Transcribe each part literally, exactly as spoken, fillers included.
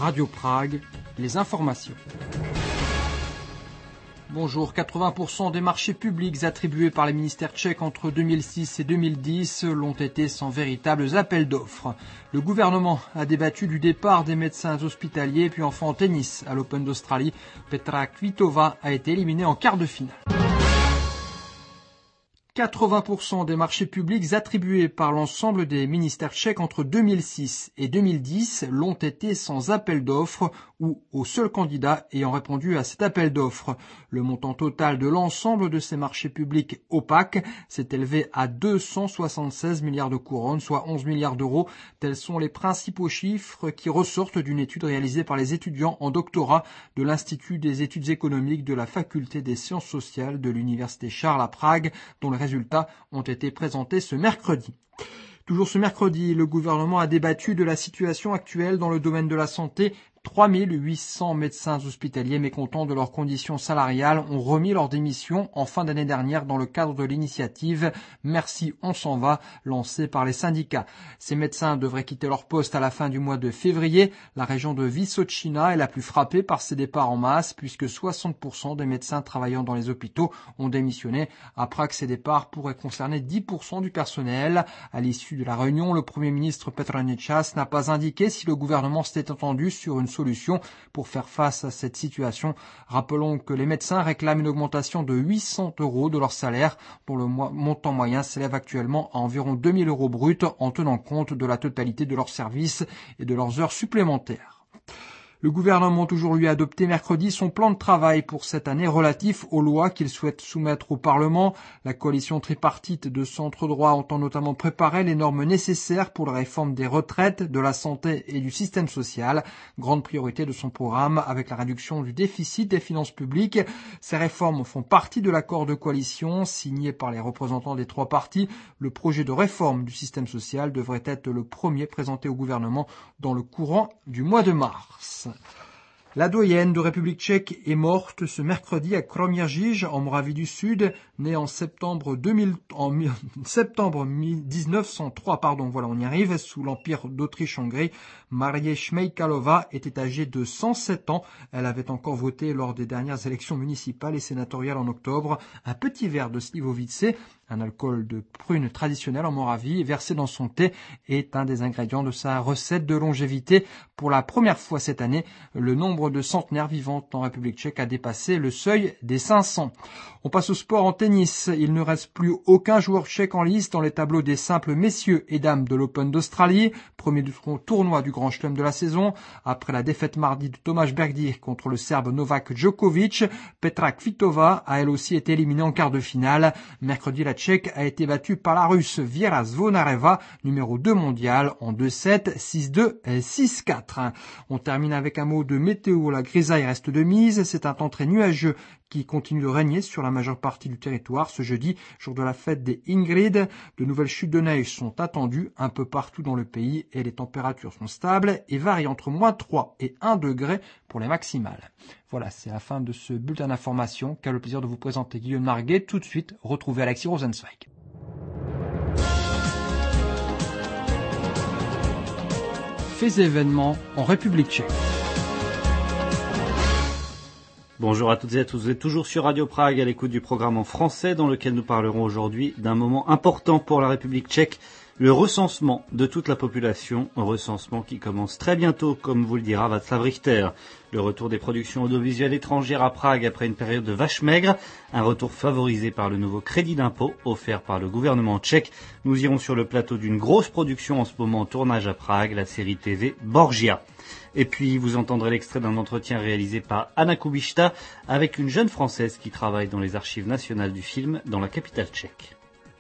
Radio Prague, les informations. Bonjour, quatre-vingts pour cent des marchés publics attribués par les ministères tchèques entre deux mille six et deux mille dix l'ont été sans véritables appels d'offres. Le gouvernement a débattu du départ des médecins hospitaliers, puis enfin en tennis, à l'Open d'Australie, Petra Kvitova a été éliminée en quart de finale. quatre-vingts pour cent des marchés publics attribués par l'ensemble des ministères tchèques entre deux mille six et deux mille dix l'ont été sans appel d'offres ou au seul candidat ayant répondu à cet appel d'offres. Le montant total de l'ensemble de ces marchés publics opaques s'est élevé à deux cent soixante-seize milliards de couronnes, soit onze milliards d'euros. Tels sont les principaux chiffres qui ressortent d'une étude réalisée par les étudiants en doctorat de l'Institut des études économiques de la Faculté des sciences sociales de l'Université Charles à Prague, dont les résultats ont été présentés ce mercredi. Toujours ce mercredi, le gouvernement a débattu de la situation actuelle dans le domaine de la santé. trois mille huit cents médecins hospitaliers mécontents de leurs conditions salariales ont remis leur démission en fin d'année dernière dans le cadre de l'initiative « Merci, on s'en va » lancée par les syndicats. Ces médecins devraient quitter leur poste à la fin du mois de février. La région de Vysočina est la plus frappée par ces départs en masse puisque soixante pour cent des médecins travaillant dans les hôpitaux ont démissionné. À Prague, ces départs pourraient concerner dix pour cent du personnel. À l'issue de la réunion, le Premier ministre Petr Nečas n'a pas indiqué si le gouvernement s'était entendu sur une solution pour faire face à cette situation. Rappelons que les médecins réclament une augmentation de huit cents euros de leur salaire, dont le montant moyen s'élève actuellement à environ deux mille euros bruts en tenant compte de la totalité de leurs services et de leurs heures supplémentaires. Le gouvernement a toujours lui adopté mercredi son plan de travail pour cette année relatif aux lois qu'il souhaite soumettre au Parlement. La coalition tripartite de centre-droit entend notamment préparer les normes nécessaires pour la réforme des retraites, de la santé et du système social. Grande priorité de son programme avec la réduction du déficit des finances publiques. Ces réformes font partie de l'accord de coalition signé par les représentants des trois partis. Le projet de réforme du système social devrait être le premier présenté au gouvernement dans le courant du mois de mars. La doyenne de République tchèque est morte ce mercredi à Kroměříž, en Moravie du Sud, née en septembre deux mille, en septembre dix-neuf cent trois, pardon, voilà, on y arrive, sous l'Empire d'Autriche-Hongrie. Marie Šmejkalová était âgée de cent sept ans. Elle avait encore voté lors des dernières élections municipales et sénatoriales en octobre. Un petit verre de Slivovice, un alcool de prune traditionnel en Moravie, versé dans son thé, est un des ingrédients de sa recette de longévité. Pour la première fois cette année, le nombre de centenaires vivant en République tchèque a dépassé le seuil des cinq cents. On passe au sport en tennis. Il ne reste plus aucun joueur tchèque en lice dans les tableaux des simples messieurs et dames de l'Open d'Australie, premier tournoi du Grand Chelem de la saison. Après la défaite mardi de Tomáš Berdych contre le Serbe Novak Djokovic, Petra Kvitova a elle aussi été éliminée en quart de finale. Mercredi, la Tchèque a été battue par la Russe Věra Zvonareva, numéro deux mondial, en deux sept, six deux et six quatre. On termine avec un mot de météo. La grisaille reste de mise. C'est un temps très nuageux qui continue de régner sur la majeure partie du territoire. Ce jeudi, jour de la fête des Ingrid, de nouvelles chutes de neige sont attendues un peu partout dans le pays et les températures sont stables et varient entre moins trois et un degré pour les maximales. Voilà, c'est la fin de ce bulletin d'information qu'a le plaisir de vous présenter Guillaume Marguet. Tout de suite, retrouvez Alexis Rosenzweig. Faits et événements en République tchèque. Bonjour à toutes et à tous, vous êtes toujours sur Radio Prague à l'écoute du programme en français dans lequel nous parlerons aujourd'hui d'un moment important pour la République tchèque, le recensement de toute la population, un recensement qui commence très bientôt, comme vous le dira Václav Richter. Le retour des productions audiovisuelles étrangères à Prague après une période de vache maigre, un retour favorisé par le nouveau crédit d'impôt offert par le gouvernement tchèque. Nous irons sur le plateau d'une grosse production en ce moment en tournage à Prague, la série T V Borgia. Et puis, vous entendrez l'extrait d'un entretien réalisé par Anna Kubishta avec une jeune Française qui travaille dans les archives nationales du film dans la capitale tchèque.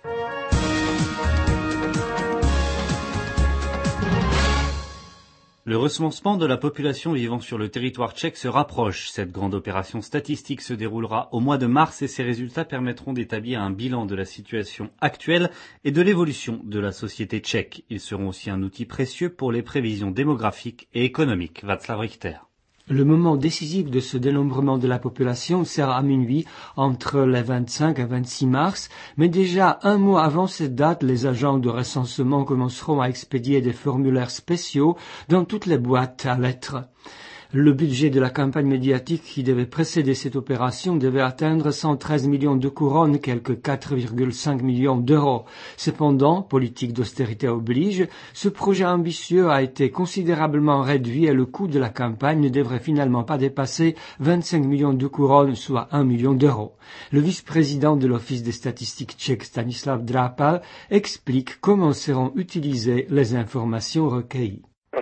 Le recensement de la population vivant sur le territoire tchèque se rapproche. Cette grande opération statistique se déroulera au mois de mars et ses résultats permettront d'établir un bilan de la situation actuelle et de l'évolution de la société tchèque. Ils seront aussi un outil précieux pour les prévisions démographiques et économiques. Václav Richter. Le moment décisif de ce dénombrement de la population sera à minuit entre les vingt-cinq et vingt-six mars, mais déjà un mois avant cette date, les agents de recensement commenceront à expédier des formulaires spéciaux dans toutes les boîtes à lettres. Le budget de la campagne médiatique qui devait précéder cette opération devait atteindre cent treize millions de couronnes, quelques quatre virgule cinq millions d'euros. Cependant, politique d'austérité oblige, ce projet ambitieux a été considérablement réduit et le coût de la campagne ne devrait finalement pas dépasser vingt-cinq millions de couronnes, soit un million d'euros. Le vice-président de l'Office des statistiques tchèques, Stanislav Drápal, explique comment seront utilisées les informations recueillies.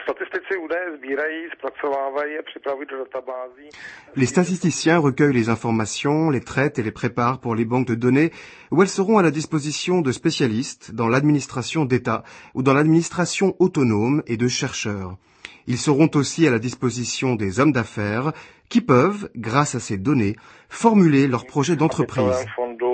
Les statisticiens recueillent les informations, les traitent et les préparent pour les banques de données où elles seront à la disposition de spécialistes dans l'administration d'État ou dans l'administration autonome et de chercheurs. Ils seront aussi à la disposition des hommes d'affaires qui peuvent, grâce à ces données, formuler leurs projets d'entreprise.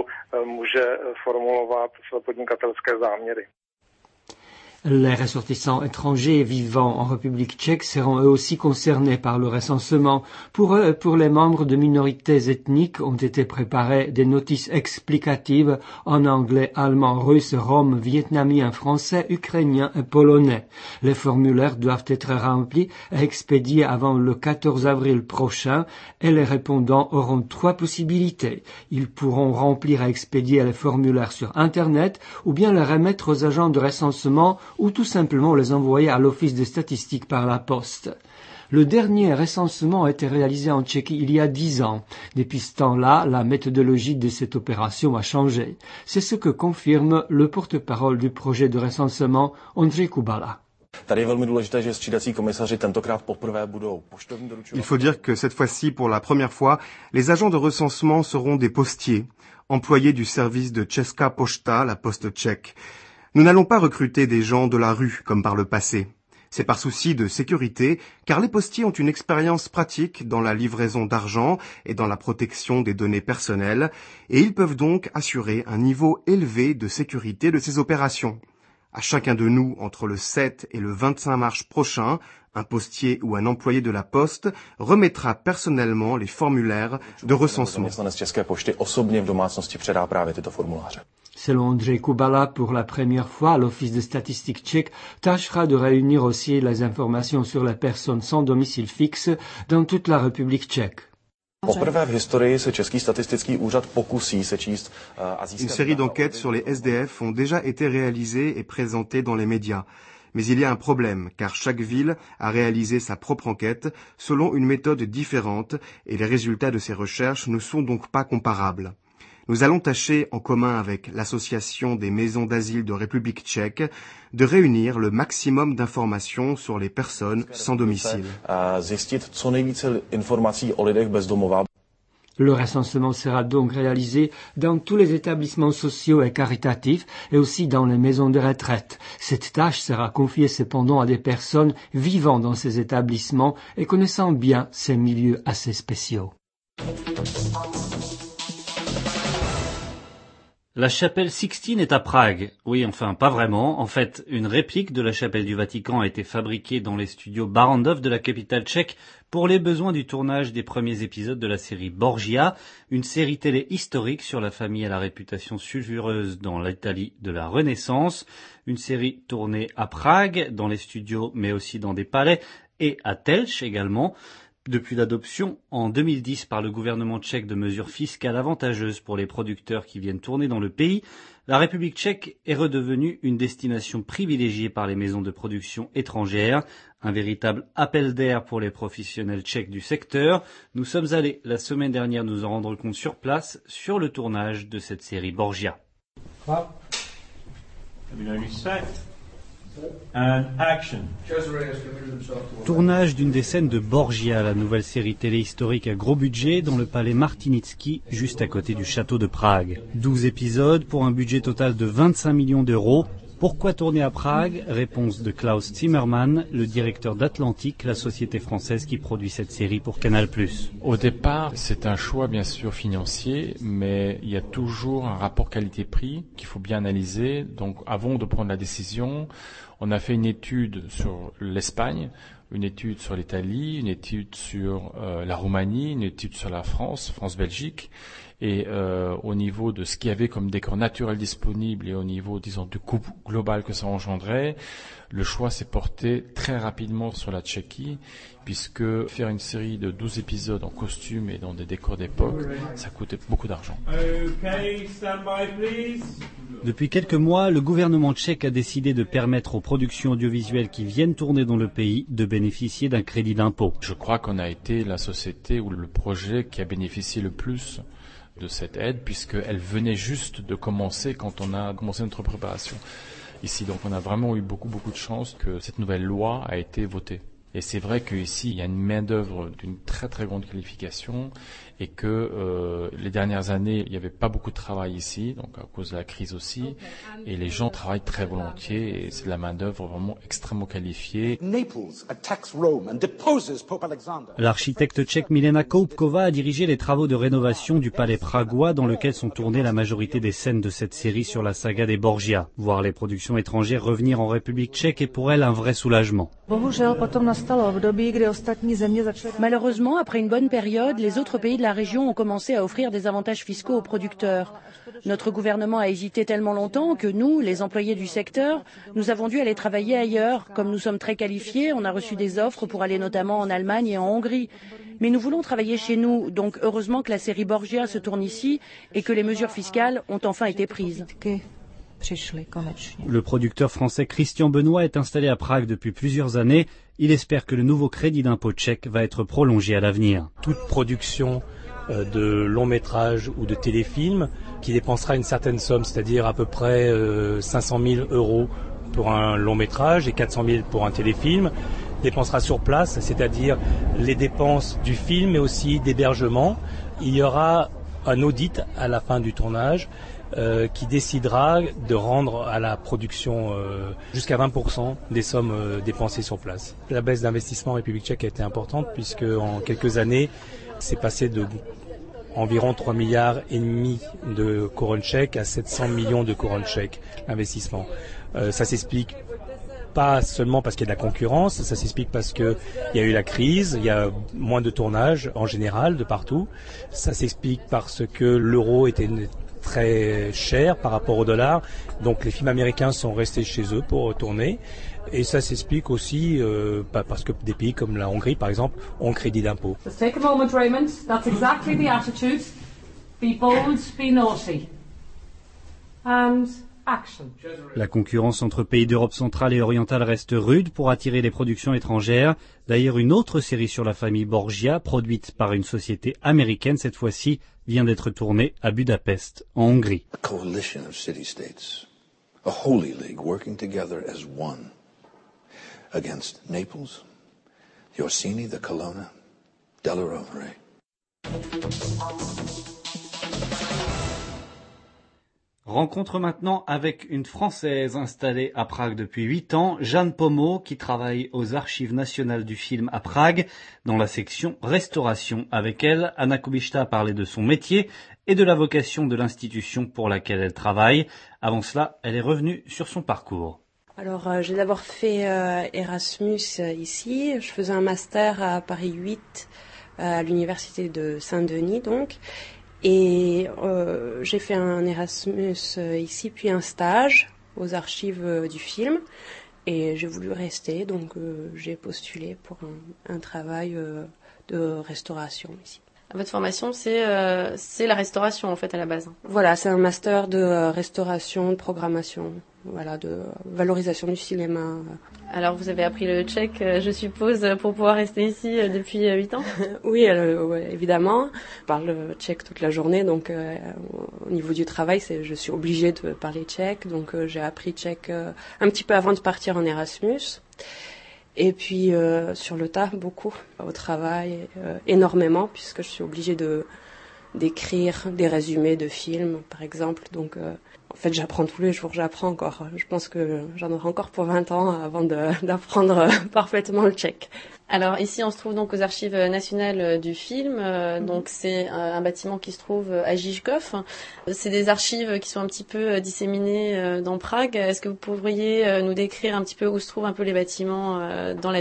Les ressortissants étrangers vivant en République tchèque seront eux aussi concernés par le recensement. Pour eux et pour les membres de minorités ethniques ont été préparées des notices explicatives en anglais, allemand, russe, rome, vietnamien, français, ukrainien et polonais. Les formulaires doivent être remplis et expédiés avant le quatorze avril prochain et les répondants auront trois possibilités. Ils pourront remplir et expédier les formulaires sur Internet ou bien les remettre aux agents de recensement ou tout simplement les envoyer à l'Office des statistiques par la poste. Le dernier recensement a été réalisé en Tchéquie il y a dix ans. Depuis ce temps-là, la méthodologie de cette opération a changé. C'est ce que confirme le porte-parole du projet de recensement, Ondřej Kubala. Il faut dire que cette fois-ci, pour la première fois, les agents de recensement seront des postiers, employés du service de Česká pošta, la poste tchèque. Nous n'allons pas recruter des gens de la rue comme par le passé. C'est par souci de sécurité, car les postiers ont une expérience pratique dans la livraison d'argent et dans la protection des données personnelles, et ils peuvent donc assurer un niveau élevé de sécurité de ces opérations. À chacun de nous, entre le sept et le vingt-cinq mars prochain, un postier ou un employé de la poste remettra personnellement les formulaires de recensement. Selon Ondřej Kubala, pour la première fois, l'Office de statistiques tchèque tâchera de réunir aussi les informations sur les personnes sans domicile fixe dans toute la République tchèque. Une série d'enquêtes sur les S D F ont déjà été réalisées et présentées dans les médias. Mais il y a un problème, car chaque ville a réalisé sa propre enquête selon une méthode différente et les résultats de ces recherches ne sont donc pas comparables. Nous allons tâcher, en commun avec l'Association des maisons d'asile de République tchèque, de réunir le maximum d'informations sur les personnes sans domicile. Le recensement sera donc réalisé dans tous les établissements sociaux et caritatifs et aussi dans les maisons de retraite. Cette tâche sera confiée cependant à des personnes vivant dans ces établissements et connaissant bien ces milieux assez spéciaux. La chapelle Sixtine est à Prague. Oui, enfin, pas vraiment. En fait, une réplique de la chapelle du Vatican a été fabriquée dans les studios Barrandov de la capitale tchèque pour les besoins du tournage des premiers épisodes de la série Borgia, une série télé historique sur la famille à la réputation sulfureuse dans l'Italie de la Renaissance. Une série tournée à Prague, dans les studios, mais aussi dans des palais, et à Telč également. Depuis l'adoption en deux mille dix par le gouvernement tchèque de mesures fiscales avantageuses pour les producteurs qui viennent tourner dans le pays, la République tchèque est redevenue une destination privilégiée par les maisons de production étrangères, un véritable appel d'air pour les professionnels tchèques du secteur. Nous sommes allés la semaine dernière nous en rendre compte sur place sur le tournage de cette série Borgia. And action. Tournage d'une des scènes de Borgia, la nouvelle série télé historique à gros budget dans le palais Martinitsky, juste à côté du château de Prague. douze épisodes pour un budget total de vingt-cinq millions d'euros. Pourquoi tourner à Prague? Réponse de Klaus Zimmermann, le directeur d'Atlantique, la société française qui produit cette série pour Canal plus. Au départ, c'est un choix bien sûr financier, mais il y a toujours un rapport qualité-prix qu'il faut bien analyser. Donc avant de prendre la décision, on a fait une étude sur l'Espagne, une étude sur l'Italie, une étude sur euh, la Roumanie, une étude sur la France, France-Belgique. Et euh, au niveau de ce qu'il y avait comme décor naturel disponible et au niveau, disons, du coût global que ça engendrait, le choix s'est porté très rapidement sur la Tchéquie, puisque faire une série de douze épisodes en costume et dans des décors d'époque, ça coûtait beaucoup d'argent. Okay, stand by, please. Depuis quelques mois, le gouvernement tchèque a décidé de permettre aux productions audiovisuelles qui viennent tourner dans le pays de bénéficier d'un crédit d'impôt. Je crois qu'on a été la société ou le projet qui a bénéficié le plus de cette aide, puisqu'elle venait juste de commencer quand on a commencé notre préparation ici. Donc on a vraiment eu beaucoup beaucoup de chance que cette nouvelle loi a été votée. Et c'est vrai qu'ici, il y a une main-d'œuvre d'une très très grande qualification et que euh, les dernières années, il n'y avait pas beaucoup de travail ici, donc à cause de la crise aussi. Et les gens travaillent très volontiers et c'est de la main-d'œuvre vraiment extrêmement qualifiée. L'architecte tchèque Milena Koupková a dirigé les travaux de rénovation du palais pragois dans lequel sont tournées la majorité des scènes de cette série sur la saga des Borgia. Voir les productions étrangères revenir en République tchèque est pour elle un vrai soulagement. Malheureusement, après une bonne période, les autres pays de la région ont commencé à offrir des avantages fiscaux aux producteurs. Notre gouvernement a hésité tellement longtemps que nous, les employés du secteur, nous avons dû aller travailler ailleurs. Comme nous sommes très qualifiés, on a reçu des offres pour aller notamment en Allemagne et en Hongrie. Mais nous voulons travailler chez nous, donc heureusement que la série Borgia se tourne ici et que les mesures fiscales ont enfin été prises. Le producteur français Christian Benoît est installé à Prague depuis plusieurs années. Il espère que le nouveau crédit d'impôt tchèque va être prolongé à l'avenir. Toute production euh, de long métrage ou de téléfilm qui dépensera une certaine somme, c'est-à-dire à peu près euh, cinq cent mille euros pour un long métrage et quatre cent mille pour un téléfilm, dépensera sur place, c'est-à-dire les dépenses du film mais aussi d'hébergement. Il y aura un audit à la fin du tournage Euh, qui décidera de rendre à la production euh, jusqu'à vingt pour cent des sommes euh, dépensées sur place. La baisse d'investissement en République tchèque a été importante puisque en quelques années, c'est passé de environ trois milliards et demi de couronnes tchèques à sept cents millions de couronnes tchèques, l'investissement. Euh, ça s'explique pas seulement parce qu'il y a de la concurrence, ça s'explique parce que il y a eu la crise, il y a moins de tournage en général de partout. Ça s'explique parce que l'euro était une très cher par rapport au dollar, donc les films américains sont restés chez eux pour tourner, et ça s'explique aussi euh, parce que des pays comme la Hongrie par exemple ont crédit d'impôt. Take a moment, Raymond. That's exactly the attitude. Be bold, be naughty. And action. La concurrence entre pays d'Europe centrale et orientale reste rude pour attirer les productions étrangères. D'ailleurs, une autre série sur la famille Borgia, produite par une société américaine cette fois-ci, vient d'être tournée à Budapest, en Hongrie. A coalition of city-states, a holy league working together as one against Naples, the Orsini, the Colonna, Della Rovere. Rencontre maintenant avec une Française installée à Prague depuis huit ans, Jeanne Pommeau, qui travaille aux Archives nationales du film à Prague, dans la section restauration. Avec elle, Anna Kubishta a parlé de son métier et de la vocation de l'institution pour laquelle elle travaille. Avant cela, elle est revenue sur son parcours. Alors, euh, j'ai d'abord fait euh, Erasmus euh, ici. Je faisais un master à Paris huit, euh, à l'université de Saint-Denis, donc. Et euh, j'ai fait un Erasmus euh, ici, puis un stage aux archives euh, du film. Et j'ai voulu rester, donc euh, j'ai postulé pour un, un travail euh, de restauration ici. Votre formation, c'est euh, c'est la restauration en fait à la base. Voilà, c'est un master de euh, restauration, de programmation, voilà, de valorisation du cinéma. Alors vous avez appris le tchèque, euh, je suppose, pour pouvoir rester ici euh, depuis huit ans. Oui, euh, ouais, évidemment. Je parle tchèque toute la journée, donc euh, au niveau du travail, c'est, je suis obligée de parler tchèque. Donc euh, j'ai appris tchèque euh, un petit peu avant de partir en Erasmus. Et puis euh, sur le tas, beaucoup au travail, euh, énormément, puisque je suis obligée de d'écrire des résumés de films, par exemple. Donc euh, en fait, j'apprends tous les jours, j'apprends encore. Je pense que j'en aurai encore pour vingt ans avant de, d'apprendre parfaitement le tchèque. Alors ici, on se trouve donc aux Archives nationales du film. Euh, mmh. Donc c'est un, un bâtiment qui se trouve à Žižkov. C'est des archives qui sont un petit peu disséminées dans Prague. Est-ce que vous pourriez nous décrire un petit peu où se trouvent un peu les bâtiments dans la ville ?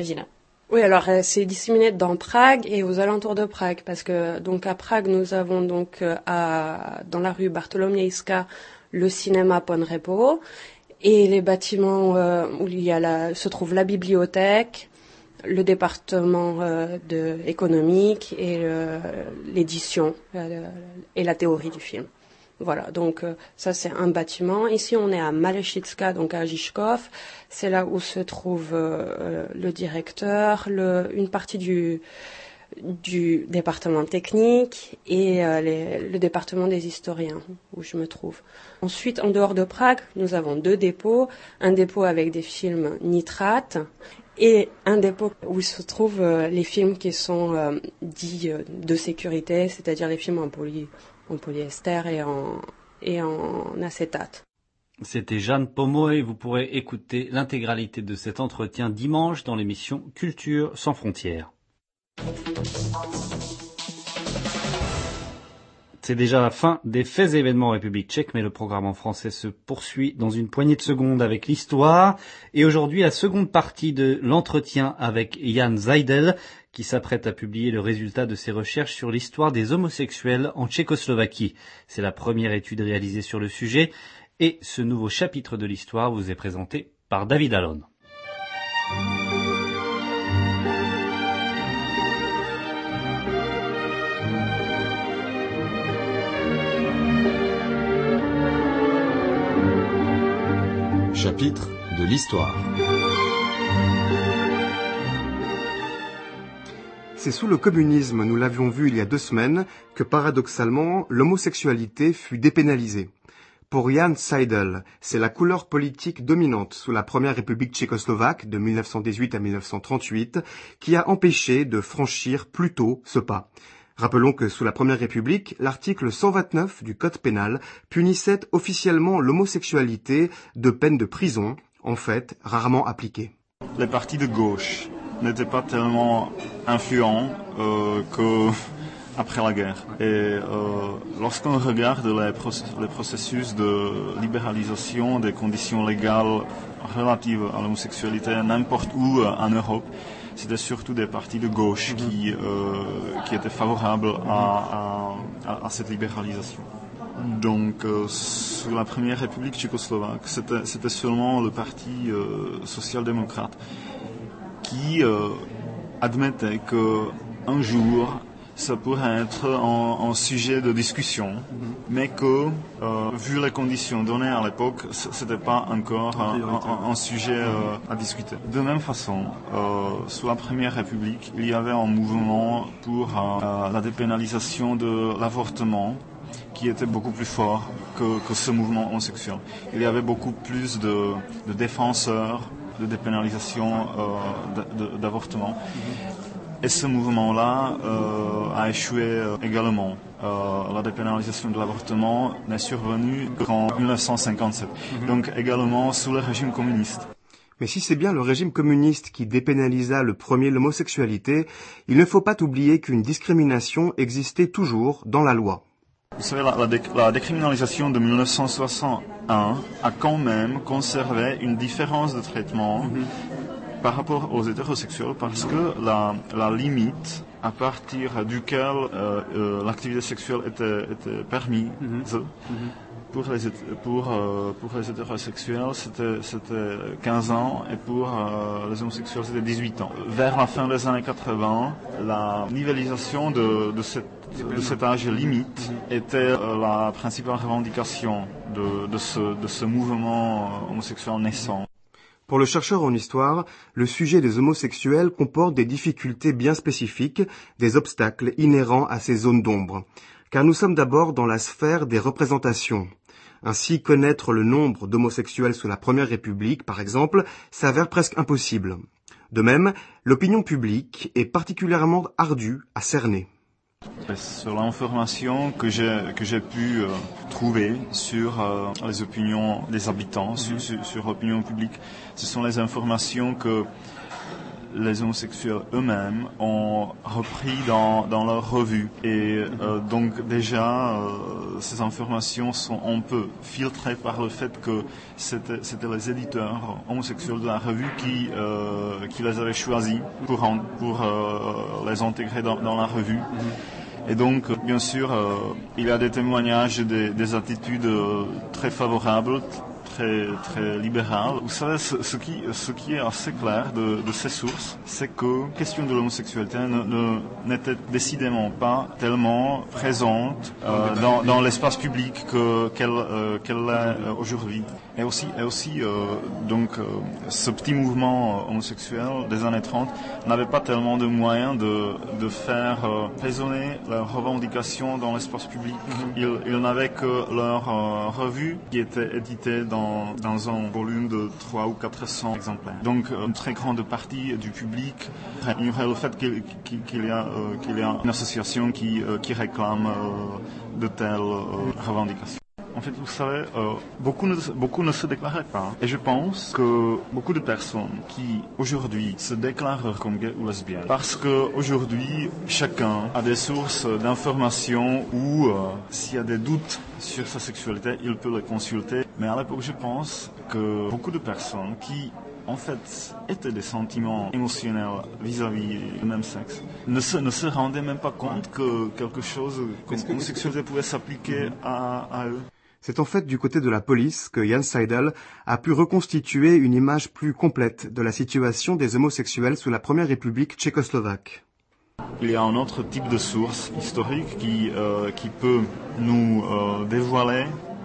Oui, alors euh, c'est disséminé dans Prague et aux alentours de Prague, parce que donc à Prague nous avons donc euh, à, dans la rue Bartolomiejska le cinéma Ponrepo et les bâtiments euh, où il y a la, se trouve la bibliothèque, le département euh, de économique et euh, l'édition euh, et la théorie du film. Voilà, donc euh, ça c'est un bâtiment. Ici on est à Malešická, donc à Žižkov. C'est là où se trouve euh, le directeur, le, une partie du, du département technique et euh, les, le département des historiens où je me trouve. Ensuite, en dehors de Prague, nous avons deux dépôts. Un dépôt avec des films nitrates et un dépôt où se trouvent euh, les films qui sont euh, dits euh, de sécurité, c'est-à-dire les films en poly. en polyester et en, et en acétate. C'était Jeanne Pomo et vous pourrez écouter l'intégralité de cet entretien dimanche dans l'émission Culture sans frontières. C'est déjà la fin des faits et événements en République tchèque, mais le programme en français se poursuit dans une poignée de secondes avec l'histoire. Et aujourd'hui, la seconde partie de l'entretien avec Jan Seidel, qui s'apprête à publier le résultat de ses recherches sur l'histoire des homosexuels en Tchécoslovaquie. C'est la première étude réalisée sur le sujet, et ce nouveau chapitre de l'histoire vous est présenté par David Allon. Chapitre de l'histoire. C'est sous le communisme, nous l'avions vu il y a deux semaines, que paradoxalement, l'homosexualité fut dépénalisée. Pour Jan Seidel, c'est la couleur politique dominante sous la première république tchécoslovaque de mille neuf cent dix-huit à mille neuf cent trente-huit qui a empêché de franchir plus tôt ce pas. Rappelons que sous la première république, l'article cent vingt-neuf du code pénal punissait officiellement l'homosexualité de peine de prison, en fait rarement appliquée. Les partis de gauche n'étaient pas tellement influents euh, qu'après la guerre. Et euh, lorsqu'on regarde les, proc- les processus de libéralisation des conditions légales relatives à l'homosexualité n'importe où euh, en Europe, c'était surtout des partis de gauche qui, euh, qui étaient favorables à, à, à cette libéralisation. Donc, euh, sous la première république tchécoslovaque, c'était, c'était seulement le parti euh, social-démocrate qui euh, admettait qu'un jour, ça pourrait être un, un sujet de discussion, mm-hmm. mais que, euh, vu les conditions données à l'époque, c'était pas encore un, un, un sujet euh, à discuter. De même façon, euh, sous la Première République, il y avait un mouvement pour euh, la dépénalisation de l'avortement, qui était beaucoup plus fort que, que ce mouvement homosexuel. Il y avait beaucoup plus de, de défenseurs de dépénalisation euh, de, de, d'avortement. Mm-hmm. Et ce mouvement-là euh, a échoué euh, également. Euh, la dépénalisation de l'avortement n'est survenue qu'en mille neuf cent cinquante-sept, mm-hmm. donc également sous le régime communiste. Mais si c'est bien le régime communiste qui dépénalisa le premier l'homosexualité, il ne faut pas oublier qu'une discrimination existait toujours dans la loi. Vous savez, la, la, dé, la décriminalisation de mille neuf cent soixante-un a quand même conservé une différence de traitement mm-hmm. par rapport aux hétérosexuels, parce que la, la limite à partir duquel euh, euh, l'activité sexuelle était, était permise mm-hmm. Mm-hmm. pour les, pour, euh, pour les hétérosexuels, c'était, c'était quinze ans, et pour euh, les homosexuels, c'était dix-huit ans. Vers la fin des années quatre-vingts, la nivellisation de, de, cette, de cet âge limite mm-hmm. était euh, la principale revendication de, de, ce, de ce mouvement homosexuel naissant. Pour le chercheur en histoire, le sujet des homosexuels comporte des difficultés bien spécifiques, des obstacles inhérents à ces zones d'ombre. Car nous sommes d'abord dans la sphère des représentations. Ainsi, connaître le nombre d'homosexuels sous la Première République, par exemple, s'avère presque impossible. De même, l'opinion publique est particulièrement ardue à cerner. Sur l'information que j'ai, que j'ai pu euh, trouver sur euh, les opinions des habitants, mm-hmm. sur, sur, sur l'opinion publique, ce sont les informations que les homosexuels eux-mêmes ont repris dans, dans leur revue. Et euh, donc déjà, euh, ces informations sont un peu filtrées par le fait que c'était, c'était les éditeurs homosexuels de la revue qui, euh, qui les avaient choisis pour, en, pour euh, les intégrer dans, dans la revue. Et donc, bien sûr, euh, il y a des témoignages, des, des attitudes euh, très favorables, très, très libérales. Vous savez, ce, ce, qui, ce qui est assez clair de, de ces sources, c'est que la question de l'homosexualité ne, ne, n'était décidément pas tellement présente euh, dans, dans l'espace public que, qu'elle, euh, qu'elle l'est aujourd'hui. Et aussi, et aussi euh, donc, euh, ce petit mouvement euh, homosexuel des années trente n'avait pas tellement de moyens de, de faire euh, résonner leurs revendications dans l'espace public. Mm-hmm. Ils, ils n'avaient que leur euh, revue qui était éditée dans, dans un volume de trois ou quatre cents exemplaires. Donc une très grande partie du public ignorait le fait qu'il, qu'il, y, a, euh, qu'il y a une association qui, euh, qui réclame euh, de telles euh, revendications. En fait, vous savez, euh, beaucoup, ne, beaucoup ne se déclaraient pas. Et je pense que beaucoup de personnes qui, aujourd'hui, se déclarent comme gays ou lesbiennes, parce qu'aujourd'hui, chacun a des sources d'informations où, euh, s'il y a des doutes sur sa sexualité, il peut les consulter. Mais à l'époque, je pense que beaucoup de personnes qui, en fait, étaient des sentiments émotionnels vis-à-vis du même sexe, ne se, ne se rendaient même pas compte que quelque chose comme l'homosexualité pouvait s'appliquer à, à eux. C'est en fait du côté de la police que Jan Seidel a pu reconstituer une image plus complète de la situation des homosexuels sous la Première République tchécoslovaque. Il y a un autre type de source historique qui, euh, qui peut nous euh, dévoiler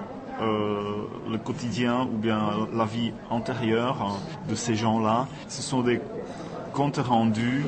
euh, le quotidien ou bien la vie antérieure euh, de ces gens-là. Ce sont des comptes rendus,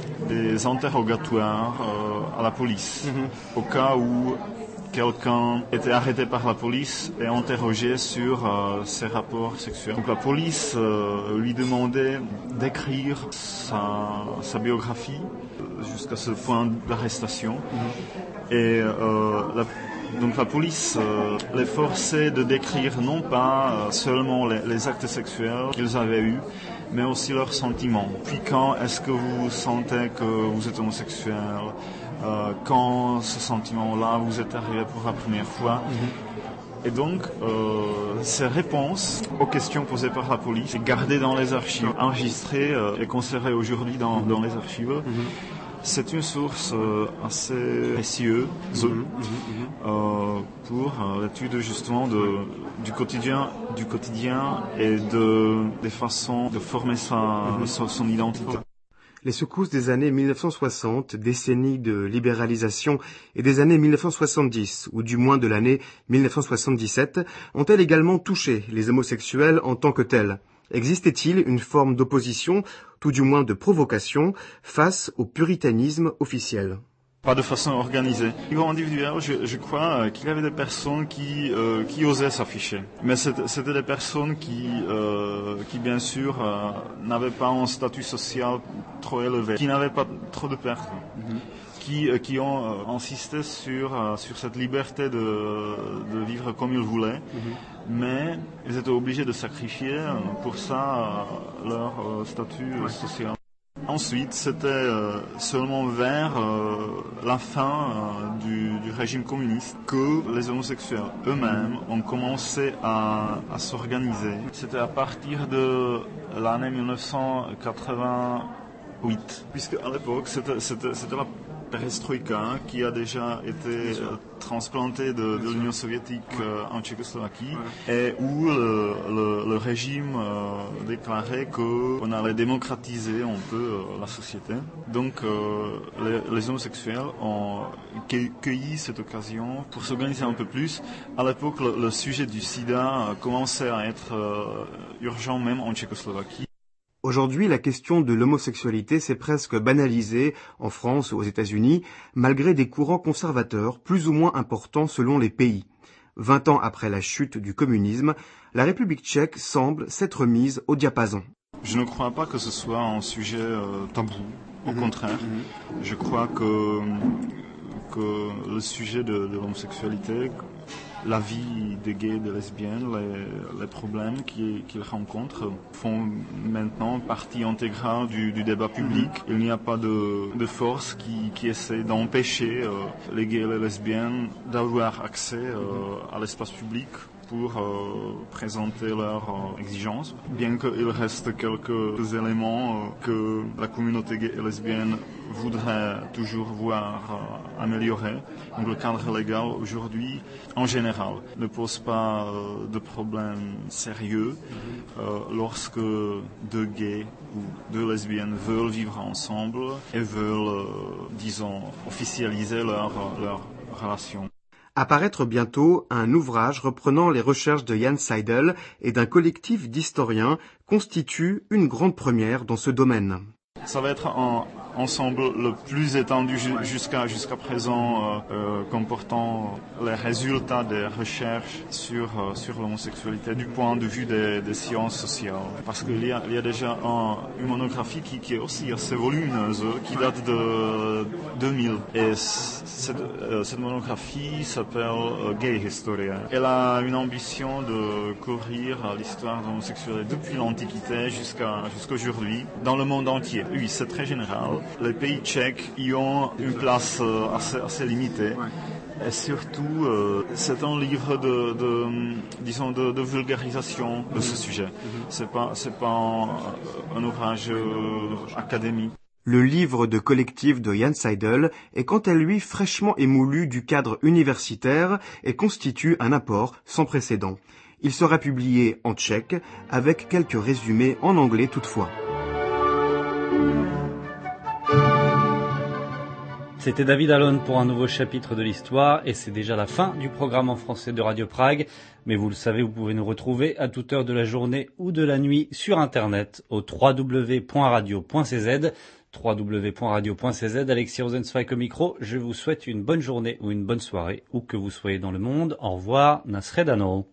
des interrogatoires euh, à la police, mm-hmm. au cas où quelqu'un était arrêté par la police et interrogé sur euh, ses rapports sexuels. Donc la police euh, lui demandait d'écrire sa, sa biographie jusqu'à ce point d'arrestation. Mm-hmm. Et euh, la, donc la police euh, les forçait de décrire non pas euh, seulement les, les actes sexuels qu'ils avaient eus, mais aussi leurs sentiments. Puis quand est-ce que vous sentez que vous êtes homosexuel ? Euh, quand ce sentiment-là vous est arrivé pour la première fois. Mm-hmm. Et donc, euh, ces réponses aux questions posées par la police sont gardées dans les archives, enregistrées euh, et conservées aujourd'hui dans, dans les archives. Mm-hmm. C'est une source euh, assez précieuse mm-hmm. euh, pour euh, l'étude justement de, du quotidien, du quotidien et de, des façons de former sa, mm-hmm. son, son identité. Les secousses des années mille neuf cent soixante, décennie de libéralisation, et des années mille neuf cent soixante-dix, ou du moins de l'année mille neuf cent soixante-dix-sept, ont-elles également touché les homosexuels en tant que tels ? Existait-il une forme d'opposition, tout du moins de provocation, face au puritanisme officiel ? Pas de façon organisée. Au niveau individuel, je, je crois qu'il y avait des personnes qui, euh, qui osaient s'afficher. Mais c'était, c'était des personnes qui, euh, qui bien sûr, euh, n'avaient pas un statut social trop élevé, qui n'avaient pas trop de pertes, mm-hmm. qui, euh, qui ont euh, insisté sur, euh, sur cette liberté de, de vivre comme ils voulaient. Mm-hmm. Mais ils étaient obligés de sacrifier pour ça euh, leur euh, statut euh, social. Ensuite, c'était euh, seulement vers euh, la fin euh, du, du régime communiste que les homosexuels eux-mêmes ont commencé à, à s'organiser. C'était à partir de l'année mille neuf cent quatre-vingt-huit, puisque à l'époque, c'était, c'était, c'était la perestroïka hein, qui a déjà été euh, transplantée de, de l'Union soviétique euh, en Tchécoslovaquie et où le, le, le régime euh, déclarait qu'on allait démocratiser un peu euh, la société. Donc euh, les, les homosexuels ont cueilli cette occasion pour s'organiser un peu plus. À l'époque, le, le sujet du sida commençait à être euh, urgent même en Tchécoslovaquie. Aujourd'hui, la question de l'homosexualité s'est presque banalisée en France ou aux États-Unis, malgré des courants conservateurs plus ou moins importants selon les pays. Vingt ans après la chute du communisme, la République tchèque semble s'être mise au diapason. Je ne crois pas que ce soit un sujet euh, tabou. Au mmh, contraire, mmh. je crois que, que le sujet de, de l'homosexualité la vie des gays et des lesbiennes, les, les problèmes qu'ils, qu'ils rencontrent font maintenant partie intégrale du, du débat public. Il n'y a pas de, de force qui, qui essaie d'empêcher euh, les gays et les lesbiennes d'avoir accès euh, à l'espace public pour euh, présenter leurs euh, exigences, bien qu'il reste quelques éléments euh, que la communauté gay et lesbienne voudrait toujours voir euh, améliorer. Donc le cadre légal aujourd'hui, en général, ne pose pas euh, de problème sérieux euh, lorsque deux gays ou deux lesbiennes veulent vivre ensemble et veulent, euh, disons, officialiser leur, leur relation. Apparaître bientôt un ouvrage reprenant les recherches de Jan Seidel et d'un collectif d'historiens constitue une grande première dans ce domaine. Ça va être un ensemble le plus étendu jusqu'à jusqu'à présent, euh, euh, comportant les résultats des recherches sur euh, sur l'homosexualité du point de vue des, des sciences sociales. Parce qu'il y a il y a déjà un, une monographie qui, qui est aussi assez volumineuse, qui date de deux mille. Et cette, euh, cette monographie s'appelle euh, Gay Historia. Elle a une ambition de couvrir l'histoire de l'homosexualité depuis l'Antiquité jusqu'à jusqu'aujourd'hui dans le monde entier. Oui, c'est très général. Les pays tchèques y ont une place euh, assez, assez limitée. Et surtout, euh, c'est un livre de, de disons, de, de vulgarisation de ce sujet. C'est pas, c'est pas un, un ouvrage euh, académique. Le livre de collectif de Jan Seidel est quant à lui fraîchement émoulu du cadre universitaire et constitue un apport sans précédent. Il sera publié en tchèque avec quelques résumés en anglais toutefois. C'était David Alon pour un nouveau chapitre de l'histoire et c'est déjà la fin du programme en français de Radio Prague. Mais vous le savez, vous pouvez nous retrouver à toute heure de la journée ou de la nuit sur Internet au w w w point radio point c z. w w w point radio point c z. Alexis Rosenzweig au micro. Je vous souhaite une bonne journée ou une bonne soirée où que vous soyez dans le monde. Au revoir, Nasredano.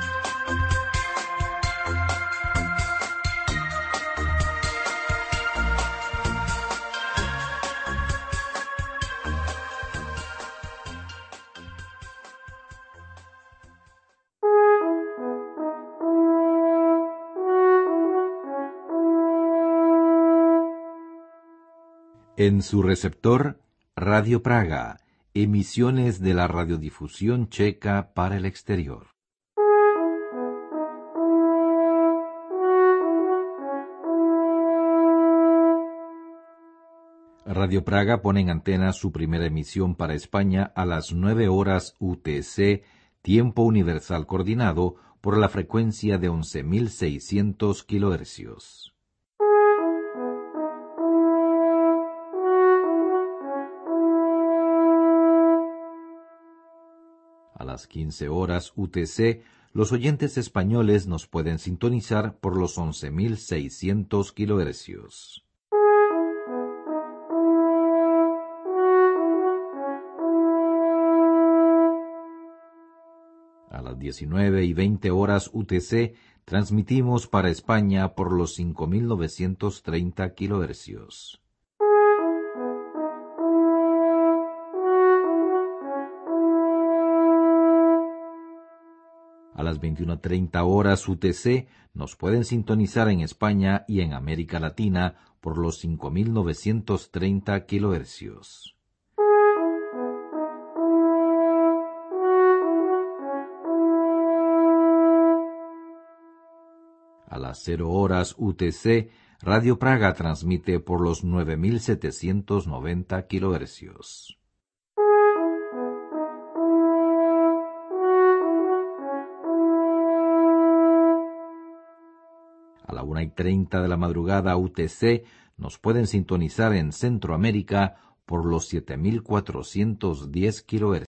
En su receptor, Radio Praga, emisiones de la radiodifusión checa para el exterior. Radio Praga pone en antena su primera emisión para España a las nueve horas U T C, tiempo universal coordinado, por la frecuencia de once mil seiscientos kilohercios. A las quince horas U T C, los oyentes españoles nos pueden sintonizar por los once mil seiscientos kilohercios. A las diecinueve y veinte horas U T C, transmitimos para España por los cinco mil novecientos treinta kilohercios. A las veintiuna treinta horas U T C nos pueden sintonizar en España y en América Latina por los cinco mil novecientos treinta kilohercios. A las cero horas U T C, Radio Praga transmite por los nueve mil setecientos noventa kilohercios. A la una y treinta de la madrugada U T C nos pueden sintonizar en Centroamérica por los siete mil cuatrocientos diez kilohercios.